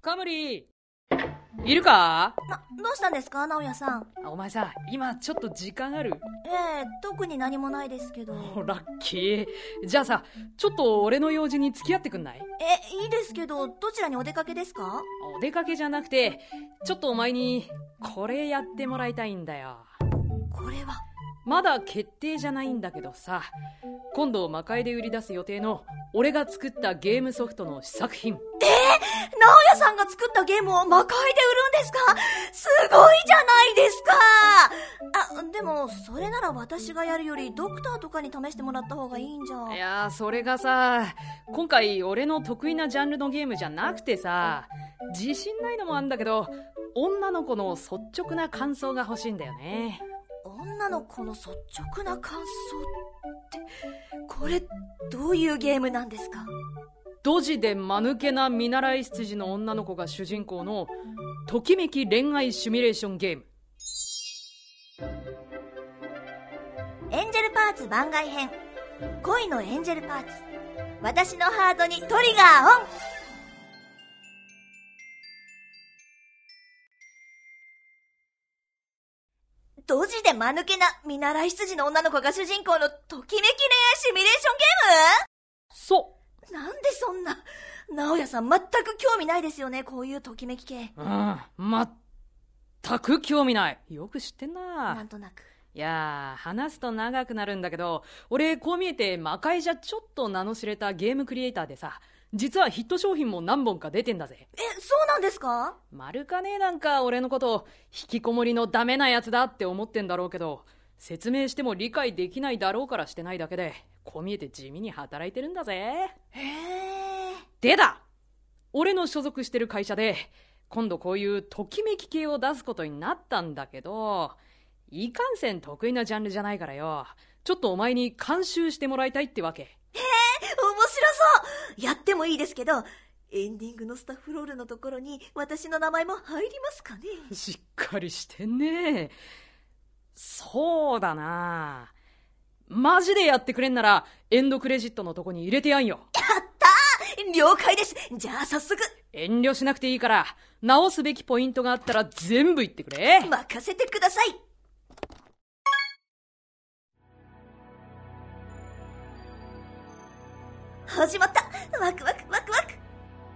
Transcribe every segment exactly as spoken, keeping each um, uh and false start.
カムリいるか？ な、どうしたんですか、直哉さん。 お前さ、今ちょっと時間ある？ ええ、特に何もないですけど。 ラッキー。じゃあさ、ちょっと俺の用事に付き合ってくんない？ え、いいですけど、どちらにお出かけですか？ お出かけじゃなくて、ちょっとお前にこれやってもらいたいんだよ。 これはまだ決定じゃないんだけどさ、今度魔界で売り出す予定の俺が作ったゲームソフトの試作品。 えー、直哉さんが作ったゲームを魔界で売るんですか？すごいじゃないですか。あ、でもそれなら私がやるよりドクターとかに試してもらった方がいいんじゃ。 いやー、それがさ、今回俺の得意なジャンルのゲームじゃなくてさ、自信ないのもあんだけど、女の子の率直な感想が欲しいんだよね。 女の子の率直な感想って、これどういうゲームなんですか？ ドジで間抜けな見習い執事の女の子が主人公のときめき恋愛シミュレーションゲーム。 エンジェルパーツ番外編、恋のエンジェルパーツ、私のハートにトリガーオン。ドジで間抜けな見習い執事の女の子が主人公のときめき恋愛シミュレーションゲーム？ そうなんでそんな、直哉さん全く興味ないですよね、こういうときめき系。 うん、全く興味ない。よく知ってんな。 なんとなく。 いやー、話すと長くなるんだけど、俺こう見えて魔界じゃちょっと名の知れたゲームクリエイターでさ、実はヒット商品も何本か出てんだぜ。 え、そうなんですか？ 丸かねえなんか俺のこと引きこもりのダメなやつだって思ってんだろうけど、説明しても理解できないだろうからしてないだけで、こう見えて地味に働いてるんだぜ。 へえ。 でだ、俺の所属してる会社で今度こういうときめき系を出すことになったんだけど、いかんせん得意なジャンルじゃないからよ、ちょっとお前に監修してもらいたいってわけ。 へえ、面白そう。やってもいいですけど、エンディングのスタッフロールのところに私の名前も入りますかね？ しっかりしてんね。そうだな、マジでやってくれんならエンドクレジットのとこに入れてやんよ。 やったー、了解です。じゃあ早速。 遠慮しなくていいから、直すべきポイントがあったら全部言ってくれ。 任せてください。始まった。ワクワクワクワク。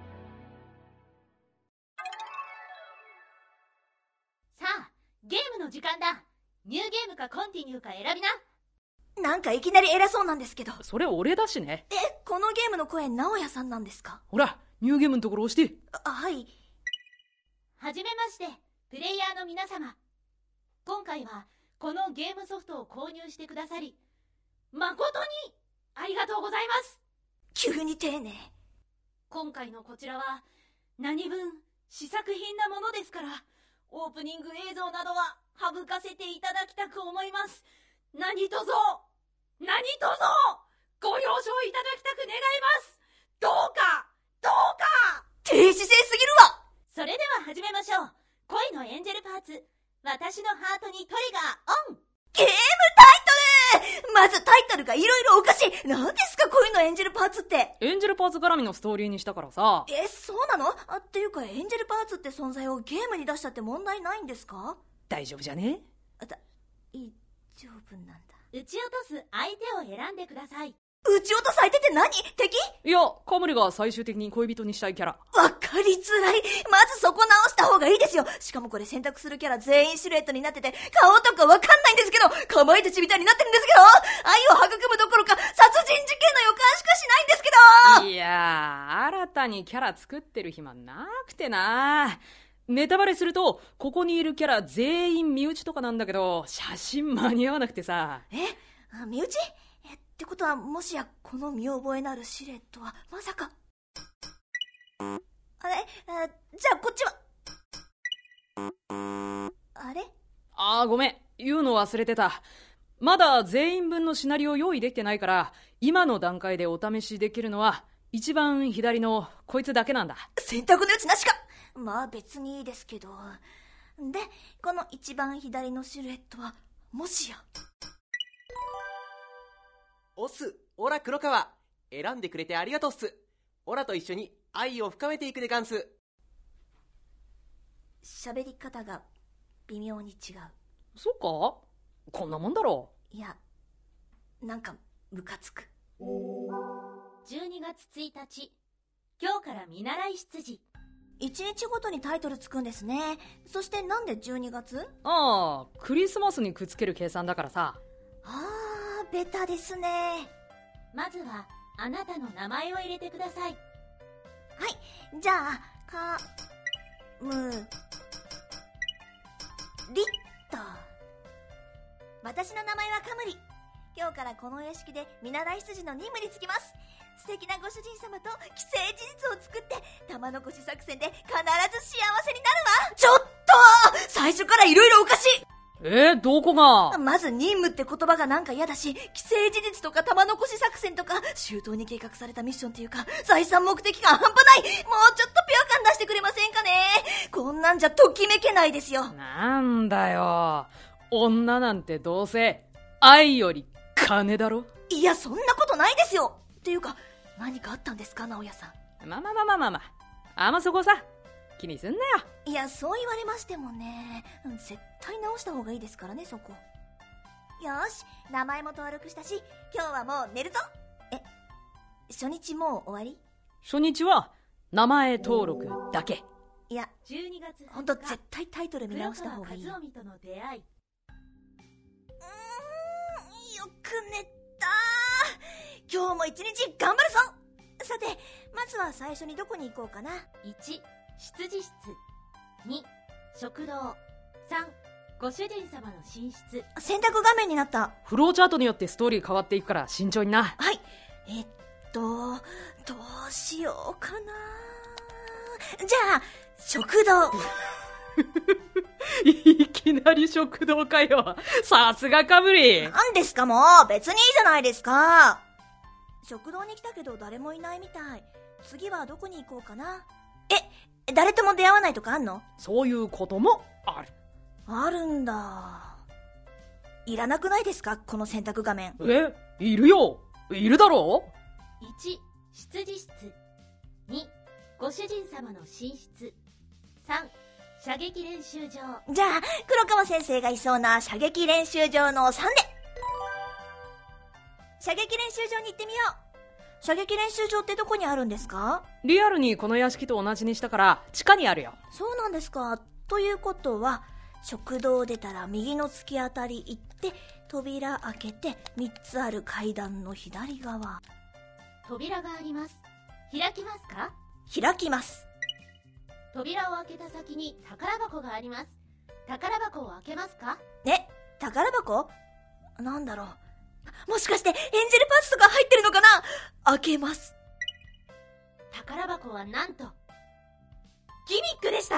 さあ、ゲームの時間だ。ニューゲームかコンティニューか選びな。 なんかいきなり偉そうなんですけど。 それ俺だしね。 え、このゲームの声、直哉さんなんですか？ ほら、ニューゲームのところ押して。 あ、はい。 はじめまして、プレイヤーの皆様。今回はこのゲームソフトを購入してくださり、誠にありがとうございます。 急に丁寧。 今回のこちらは何分試作品なものですから、オープニング映像などは省かせていただきたく思います。何卒何卒ご了承いただきたく願います。どうかどうか。 低姿勢すぎるわ。 それでは始めましょう。恋のエンジェルパーツ、私のハートにトリガーオン。 ゲームタイトル。まずタイトルがいろいろおかしい。何ですか恋のエンジェルパーツって。 エンジェルパーツ絡みのストーリーにしたからさ。 え、そうなの？あ、っていうかエンジェルパーツって存在をゲームに出したって問題ないんですか？ 大丈夫じゃね？ あ、だ、大丈夫なんだ。 撃ち落とす相手を選んでください。 撃ち落とす相手って何？敵？ いや、カムリが最終的に恋人にしたいキャラ。 わかりづらい。まずそこ直した方がいいですよ。しかもこれ選択するキャラ全員シルエットになってて、顔とかわかんないんですけど、かまいたちみたいになってるんですけど、愛を育むどころか殺人事件の予感しかしないんですけど。 いやー、新たにキャラ作ってる暇なくてな。ネタバレすると、ここにいるキャラ全員身内とかなんだけど、写真間に合わなくてさ。 え？身内？え、ってことはもしやこの見覚えのあるシルエットはまさか。あれ？あ、じゃあこっちは。あれ？ あーごめん、言うの忘れてた。まだ全員分のシナリオ用意できてないから、今の段階でお試しできるのは一番左のこいつだけなんだ。 選択の余地なしか。まあ別にいいですけど。で、この一番左のシルエットはもしや。 オス、オラ黒川、選んでくれてありがとうっす。オラと一緒に愛を深めていくでガンス。 喋り方が微妙に違う。 そっか？こんなもんだろいや、なんかムカつく。 じゅうにがつついたち、今日から見習い執事。 一日ごとにタイトルつくんですね。そしてなんでじゅうにがつ？ ああ、クリスマスにくっつける計算だからさ。 あー、ベタですね。 まずはあなたの名前を入れてください。 はい、じゃあ、か、む、りっと。私の名前はカムリ。今日からこのお屋敷で見習い執事の任務に就きます。素敵なご主人様と既成事実を作って玉残し作戦で必ず幸せになるわ。ちょっと最初からいろいろおかしい。 えー、どこが？ まず任務って言葉がなんか嫌だし、既成事実とか玉残し作戦とか周到に計画されたミッションっていうか財産目的が半端ない。もうちょっとピュア感出してくれませんかね。こんなんじゃときめけないですよ。 なんだよ、女なんてどうせ愛より金だろ。 いや、そんなことないですよ。っていうか何かあったんですか、直哉さん。 まあまあまあまあまあまあ、あんまそこさ気にすんなよ。 いや、そう言われましてもね、絶対直した方がいいですからね、そこ。よし、名前も登録したし今日はもう寝るぞ。え、初日もう終わり？ 初日は名前登録だけ。 いや、 じゅうにがつほんと絶対タイトル見直した方がいい。 黒川和臣との出会い。 うーん、よく寝た。今日も一日頑張るぞ。さて、まずは最初にどこに行こうかな。 いち、執事室。に、食堂。さん、ご主人様の寝室。 選択画面になった。 フローチャートによってストーリー変わっていくから慎重にな。 はい。えっと、どうしようかな。じゃあ、食堂。 いきなり食堂かよ。さすがカムリ。 なんですかもう、別にいいじゃないですか。食堂に来たけど誰もいないみたい。次はどこに行こうかな。え、誰とも出会わないとかあんの？ そういうこともある。 あるんだ。いらなくないですか、この選択画面。 え、いるよ。いるだろう。 いち、執事室。に、ご主人様の寝室。さん、射撃練習場。 じゃあ、黒川先生がいそうな射撃練習場のさんで。射撃練習場に行ってみよう。射撃練習場ってどこにあるんですか？ リアルにこの屋敷と同じにしたから地下にあるよ。 そうなんですか。ということは、食堂出たら右の突き当たり行って扉開けてみっつある階段の左側。 扉があります。開きますか？ 開きます。 扉を開けた先に宝箱があります。宝箱を開けますか？ え、宝箱？なんだろう。もしかしてエンジェルパーツとか入ってるのかな？開けます。 宝箱はなんとギミックでした。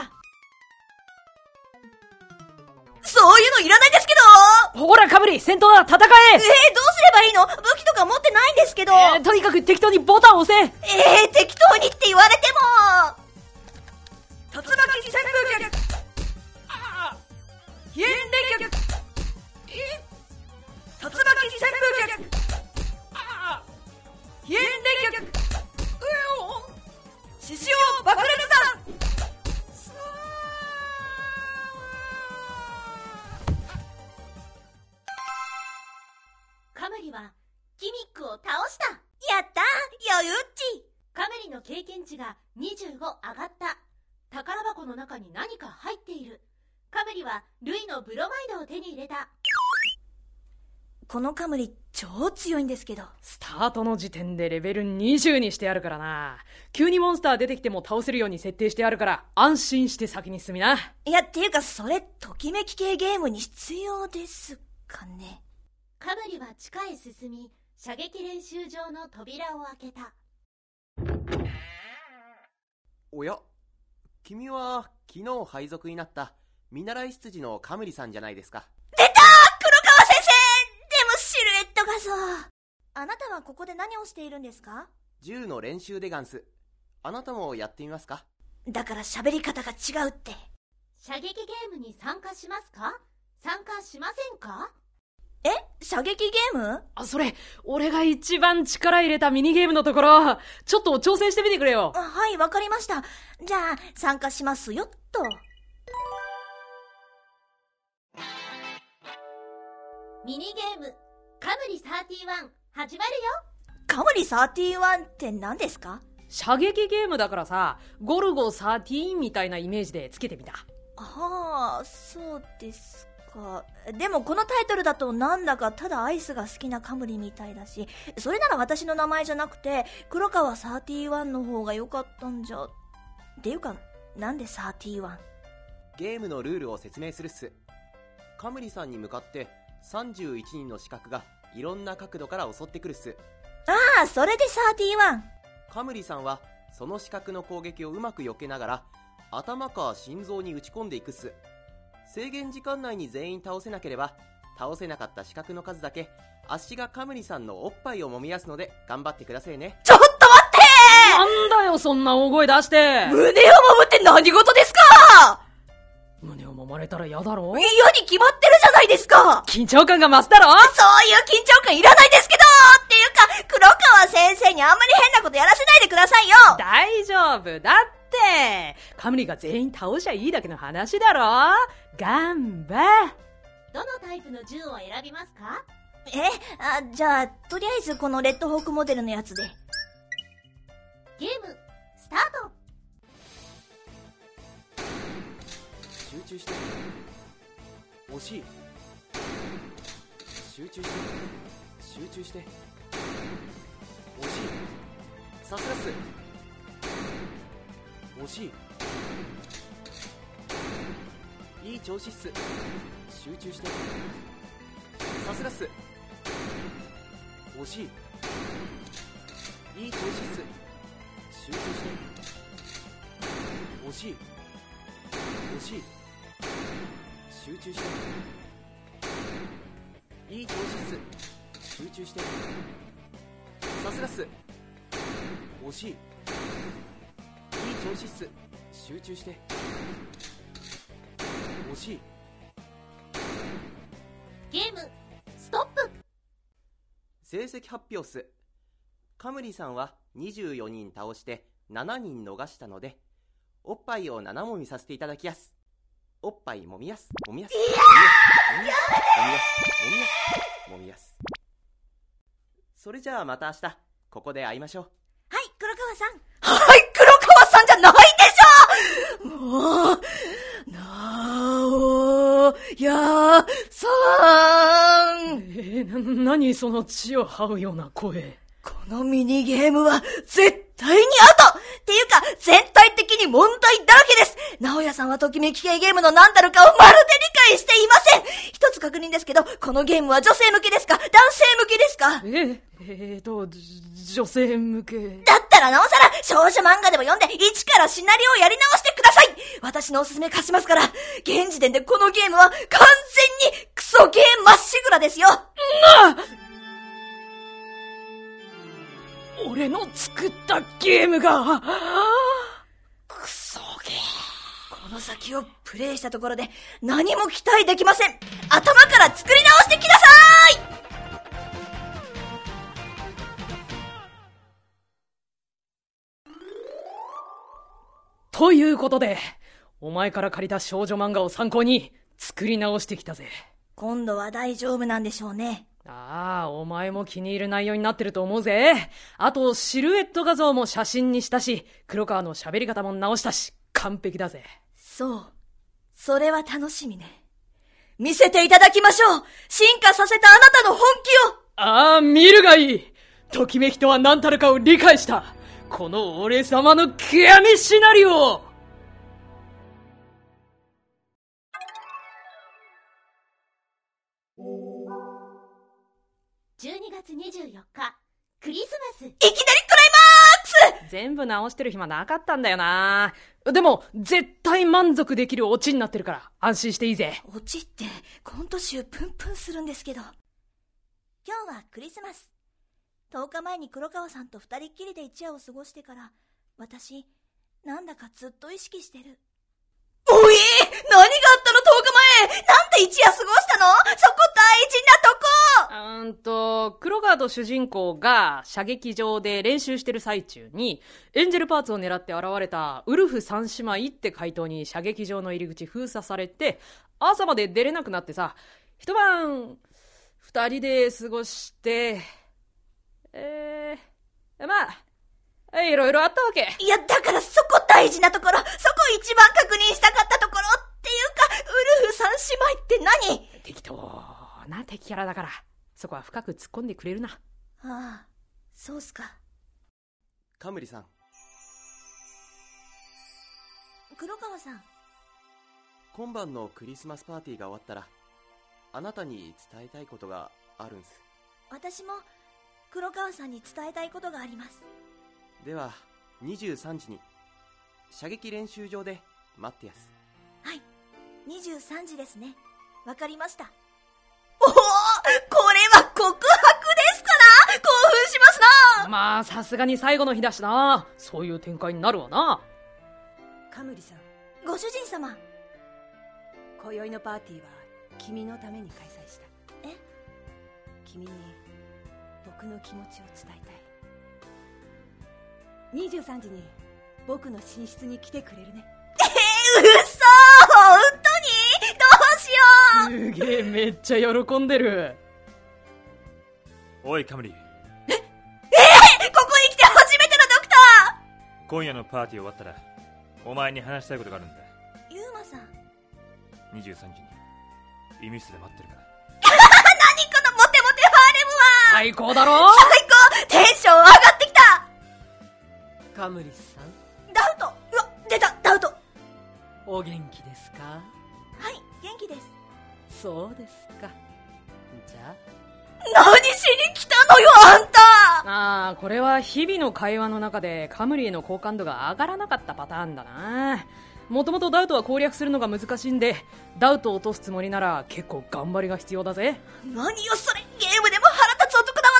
そういうのいらないんですけど。 ほらカムリ、戦闘だ、戦え。 えー、どうすればいいの？武器とか持ってないんですけど。 えー、とにかく適当にボタンを押せ。 えー、適当にって言われても。竜巻旋風脚。ああ。飛燕電脚。え竜巻旋風脚。ああ。飛燕電脚。うお。獅子王爆裂弾。 カムリはギミックを倒した。 やったー、よゆっち。 カムリの経験値がにじゅうご上がった。宝箱の中に何か入っている。カムリはルイのブロマイドを手に入れた。 このカムリ超強いんですけど。 スタートの時点でレベルにじゅうにしてあるからな。急にモンスター出てきても倒せるように設定してあるから安心して先に進みな。 いや、っていうかそれときめき系ゲームに必要ですかね。 カムリは地下へ進み、射撃練習場の扉を開けた。 おや、君は昨日配属になった見習い執事のカムリさんじゃないですか。 出たー、黒川先生。でもシルエットがそう。あなたはここで何をしているんですか？ 銃の練習でガンス。あなたもやってみますか？ だから喋り方が違うって。 射撃ゲームに参加しますか？参加しませんか？ え？射撃ゲーム？ あ、それ俺が一番力入れたミニゲームのところ、ちょっと挑戦してみてくれよ。 はい、わかりました。じゃあ参加しますよっと。 ミニゲームカムリサーティワン始まるよ。 カムリサーティワンって何ですか？ 射撃ゲームだからさ、ゴルゴサーティーンみたいなイメージでつけてみた。 ああ、そうですか。でもこのタイトルだとなんだかただアイスが好きなカムリみたいだし、それなら私の名前じゃなくて黒川サーティワンの方が良かったんじゃ。っていうか、なんでサーティワン？ ゲームのルールを説明するっす。カムリさんに向かってさんじゅういちにんの刺客がいろんな角度から襲ってくるっす。 ああ、それでサーティワン。 カムリさんはその刺客の攻撃をうまく避けながら頭か心臓に打ち込んでいくっす。制限時間内に全員倒せなければ、倒せなかった刺客の数だけあっしがカムリさんのおっぱいを揉みやすので頑張ってくださいね。 ちょっと待ってなんだよそんな大声出して。 胸を揉むって何事ですか？ 胸を揉まれたら嫌だろ。 嫌に決まってるじゃないですか。 緊張感が増すだろ。 そういう緊張感いらないですけど。っていうか、黒川先生にあんまり変なことやらせないでくださいよ。 大丈夫だって。カムリが全員倒しゃいいだけの話だろ。頑張。 どのタイプの銃を選びますか？ えあ、じゃあとりあえずこのレッドホークモデルのやつで。 ゲームスタート。 集中して。惜しい。集中して集中して。惜しい。さすがっす。惜しい。いい調子っす。集中して。さすがっす。惜しい。いい調子っす。集中して。惜しい。惜しい。集中して。いい調子っす。集中して。さすがっす。惜しい。いい調子っす。集中して。惜しい。 ゲームストップ。 成績発表っす。カムリさんはにじゅうよにん倒してななにん逃したので、おっぱいをななもみさせていただきやす。おっぱいもみやす、もみやす、もみやす、もみやす、もみやす、もみやす。それじゃあまた明日ここで会いましょう。 はい、黒川さん。はい、黒川さんじゃないでしょ。もうなおやさん。 えー、な、何その血を這うような声。 このミニゲームは絶対にアウトっていうか全体的に問題だらけです。直哉さんはときめき系ゲームの何たるかをまるで理解していません。一つ確認ですけど、このゲームは女性向けですか男性向けですか？ え、えーと、女性向け。 だったらなおさら少女漫画でも読んで一からシナリオをやり直してください。私のおすすめ貸しますから。現時点でこのゲームは完全にクソゲーまっしぐらですよ。 な俺の作ったゲームがクソゲー。この先をプレイしたところで何も期待できません。頭から作り直してきなさい。 ということで、お前から借りた少女漫画を参考に作り直してきたぜ。 今度は大丈夫なんでしょうね。 ああ、お前も気に入る内容になってると思うぜ。あと、シルエット画像も写真にしたし、黒川の喋り方も直したし、完璧だぜ。 そう。それは楽しみね。見せていただきましょう。進化させたあなたの本気を。 ああ、見るがいい。ときめきとは何たるかを理解した。この俺様の極みシナリオ。 じゅうにがつにじゅうよっか、クリスマス。いきなりクライマックス。 全部直してる暇なかったんだよな。でも絶対満足できるオチになってるから安心していいぜ。 オチってコント集プンプンするんですけど。今日はクリスマス。とおかまえに黒川さんと二人っきりで一夜を過ごしてから、私なんだかずっと意識してる。おい、何があったのとおかまえ。なんで一夜過ごしたの？そこ大事なとこ。 うーんと黒川と主人公が射撃場で練習してる最中にエンジェルパーツを狙って現れたウルフ三姉妹って怪盗に射撃場の入り口封鎖されて朝まで出れなくなってさ、一晩二人で過ごして、えー、まあ、いろいろあったわけ。 いや、だからそこ大事なところ、そこ一番確認したかったところっていうか、ウルフ三姉妹って何？ 適当な敵キャラだから、そこは深く突っ込んでくれるな。 ああ、そうっすか。 カムリさん。 黒川さん。 今晩のクリスマスパーティーが終わったら、あなたに伝えたいことがあるんす。 私も黒川さんに伝えたいことがあります。 ではにじゅうさんじに射撃練習場で待ってやす。 はい、にじゅうさんじですね。わかりました。おお、これは告白ですから、興奮しますな。 まあさすがに最後の日だしな、そういう展開になるわな。 カムリさん、 ご主人様。 今宵のパーティーは君のために開催した。 え？ 君に僕の気持ちを伝えたい。にじゅうさんじに僕の寝室に来てくれるね。 えー、嘘！本当に？どうしよう。 すげえ、めっちゃ喜んでる。 おいカムリ。 ええー、ここに来て初めてのドクター。今夜のパーティー終わったらお前に話したいことがあるんだ。 ユーマさん。 にじゅうさんじに医務室で待ってるから。 何このモテモテハーレムは。 最高だろ。 最高。テンション上がってきた。 カムリさん。 ダウト。うわ、出た、ダウト。 お元気ですか？ はい、元気です。 そうですか。じゃあ何しに来たのよ、あんた。 ああ、これは日々の会話の中でカムリへの好感度が上がらなかったパターンだな。もともとダウトは攻略するのが難しいんで、ダウトを落とすつもりなら結構頑張りが必要だぜ。 何よそれ、ゲームでも腹立つ男だわ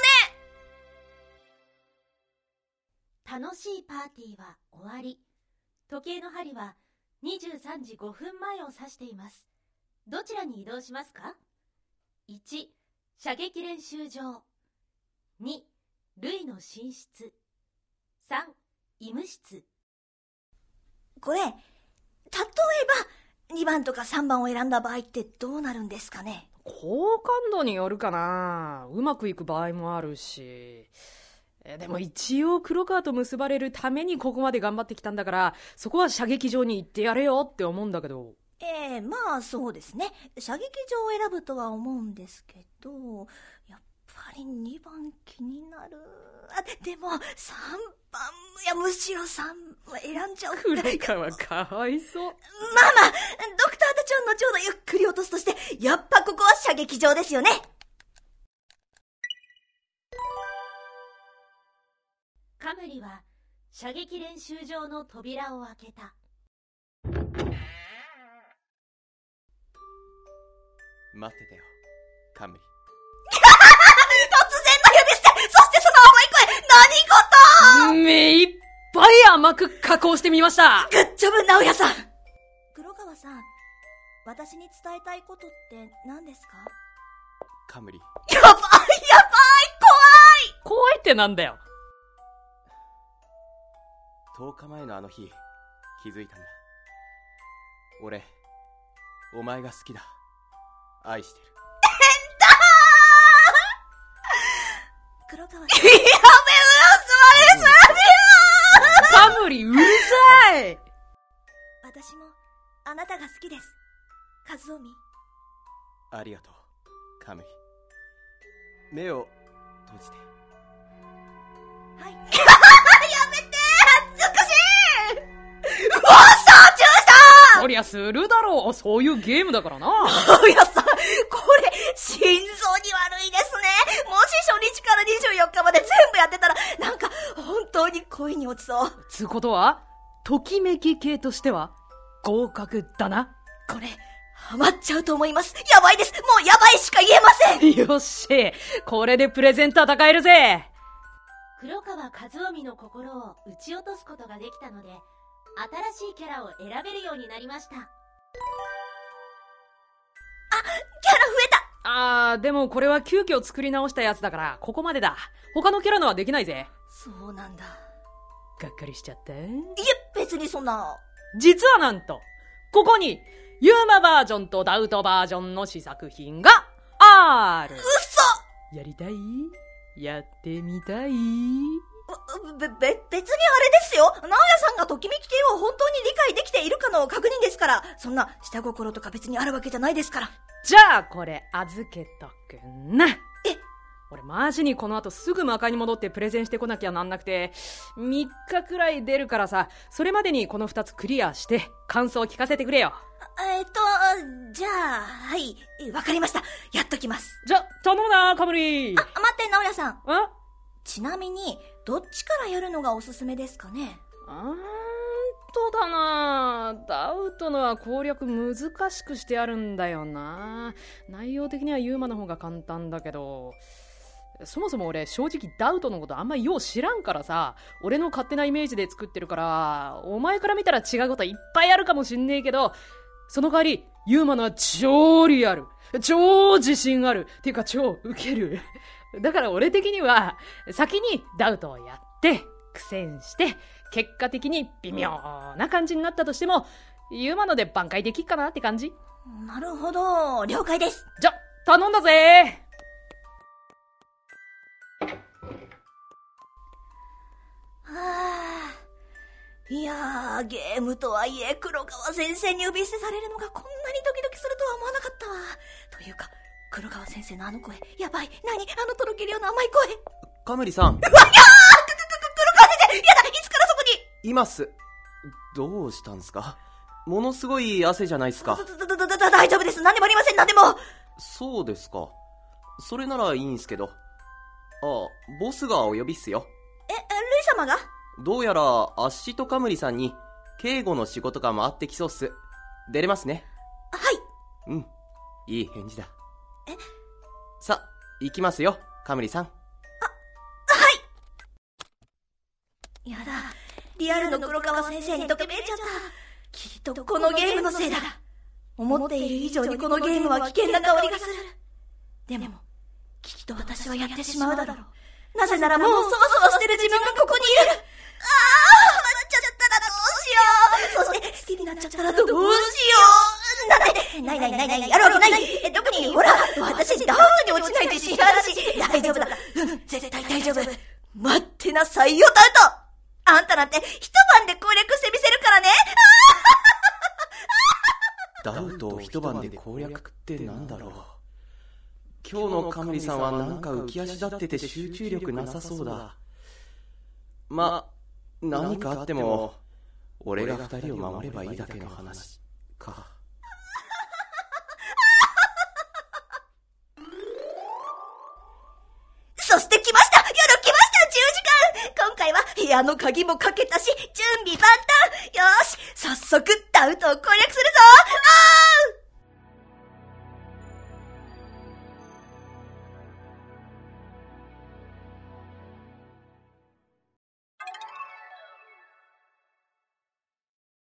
ね。楽しいパーティーは終わり。時計の針はにじゅうさんじごふんまえを指しています。どちらに移動しますか？いち、射撃練習場。に、ルイの寝室。さん、医務室。 これ、例えばにばんとかさんばんを選んだ場合ってどうなるんですかね？ 好感度によるかな。うまくいく場合もあるし。でも一応黒川と結ばれるためにここまで頑張ってきたんだから、そこは射撃場に行ってやれよって思うんだけど。 ええ、まあそうですね。射撃場を選ぶとは思うんですけど、やっぱりにばん気になる。あ、でもさんばん、いやむしろさんは選んじゃう。 黒川かわいそう。 まあまあ、ドクターたちは後ほどゆっくり落とすとして、やっぱここは射撃場ですよね。 カムリは射撃練習場の扉を開けた。 待ってたよ、カムリ。 突然の呼び捨て、そしてその重い声、何事？ 目いっぱい甘く加工してみました。 グッジョブ、直哉さん。黒川さん、私に伝えたいことって何ですか？ カムリ。 やばい、やばい、怖い。 怖いってなんだよ。 とおかまえのあの日、気づいたんだ。俺、お前が好きだ。愛してる。 黒川さん。やべえ、嘘です。 カムリうるさい。 私もあなたが好きです、カズオミ。 ありがとう、カムリ。目を閉じて。 はい。やめて、恥ずかしい。うわ、さ中したそりゃするだろう。そういうゲームだからな。 直哉さん、これ心臓に悪いですね。もし初日からにじゅうよっかまで全部やってたら、なんか本当に恋に落ちそう。 つうことはときめき系としては合格だな。 これハマっちゃうと思います。やばいです。もうやばいしか言えません。 よっし、これでプレゼント戦えるぜ。 黒川和臣の心を撃ち落とすことができたので、新しいキャラを選べるようになりました。あ、 キャラ増えた。 あー、でもこれは急遽作り直したやつだからここまでだ。他のキャラのはできないぜ。 そうなんだ。 がっかりしちゃった。いいえ、別にそんな。 実はなんとここにユーマバージョンとダウトバージョンの試作品がある。 嘘。 やりたい？やってみたい？ べ、べ、別にあれですよ。直哉さんがときめき系を本当に理解できているかの確認ですから。そんな下心とか別にあるわけじゃないですから。 じゃあこれ預けとくな。 え？ 俺マジにこの後すぐ魔界に戻ってプレゼンしてこなきゃなんなくて、みっかくらい出るからさ、それまでにこのふたつクリアして感想を聞かせてくれよ。 えっと、じゃあ、はい、わかりました。やっときます。 じゃ、頼むな、カムリ。 あ、待って、直哉さん。 あ？ ちなみに、どっちからやるのがおすすめですかね？ うーんとだな、ダウトのは攻略難しくしてあるんだよな。内容的にはユーマの方が簡単だけど、そもそも俺正直ダウトのことあんまよう知らんからさ、俺の勝手なイメージで作ってるから、お前から見たら違うこといっぱいあるかもしんねえけど、その代わりユーマのは超リアル、超自信あるっていうか超ウケる。だから俺的には先にダウトをやって苦戦して結果的に微妙な感じになったとしてもユーマので挽回できっかなって感じ。 なるほど、了解です。 じゃ、頼んだぜ。 はぁ、いやー、ゲームとはいえ黒川先生に呼び捨てされるのがこんなにドキドキするとは思わなかったわ。というか黒川先生のあの声、やばい。何？あのとろけるような甘い声。 カムリさん。 うわ、いやー、くくく黒川先生、やだ、いつからそこに。 います。どうしたんすか？ものすごい汗じゃないっすか。 だ、だ、だ、だ、だ、大丈夫です。何でもありません、何でも。 そうですか。それならいいんすけど。ああ、ボスがお呼びっすよ。 え、ルイ様が？ どうやら、アッシとカムリさんに、警護の仕事が回ってきそうっす。出れますね。 はい。 うん。いい返事だ。 え？ さ、行きますよ、カムリさん。あ、 はい。やだ、リアルの黒川先生にときめいちゃった。きっとこのゲームのせいだ。思っている以上にこのゲームは危険な香りがする。でも、きっと私はやってしまうだろう。なぜならもうそわそわしてる自分がここにいる。ああ、笑っちゃったらどうしよう。そして好きになっちゃったらどうしよう。なんで、ないないないない、やるわけない。え、特に、ほら、私ダウトに落ちない自信あるし、大丈夫だ。うん、絶対大丈夫。待ってなさいよ、ダウト。あんたなんて一晩で攻略してみせるからね。 ダウトを一晩で攻略ってなんだろう。今日のカムリさんはなんか浮き足立ってて集中力なさそうだ。ま、何かあっても、俺が二人を守ればいいだけの話か。 そして来ました、夜来ました、じゅうじかん。今回は部屋の鍵もかけたし、準備万端。よーし、早速ダウトを攻略するぞ。あー